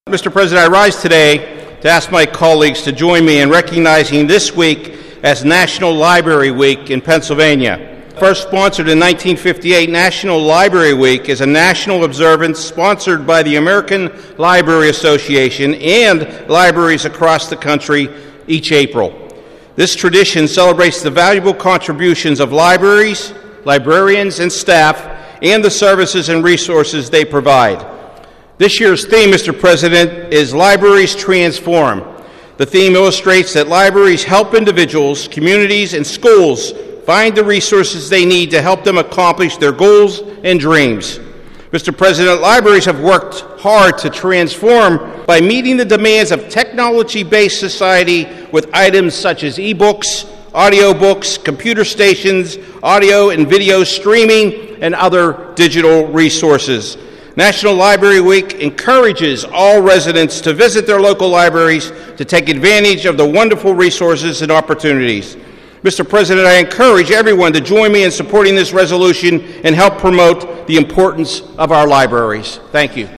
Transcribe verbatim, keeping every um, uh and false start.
Mister President, I rise today to ask my colleagues to join me in recognizing this week as National Library Week in Pennsylvania. First sponsored in nineteen fifty-eight, National Library Week is a national observance sponsored by the American Library Association and libraries across the country each April. This tradition celebrates the valuable contributions of libraries, librarians, and staff, and the services and resources they provide. This year's theme, Mister President, is Libraries Transform. The theme illustrates that libraries help individuals, communities, and schools find the resources they need to help them accomplish their goals and dreams. Mister President, libraries have worked hard to transform by meeting the demands of technology-based society with items such as e-books, audiobooks, computer stations, audio and video streaming, and other digital resources. National Library Week encourages all residents to visit their local libraries to take advantage of the wonderful resources and opportunities. Mister President, I encourage everyone to join me in supporting this resolution and help promote the importance of our libraries. Thank you.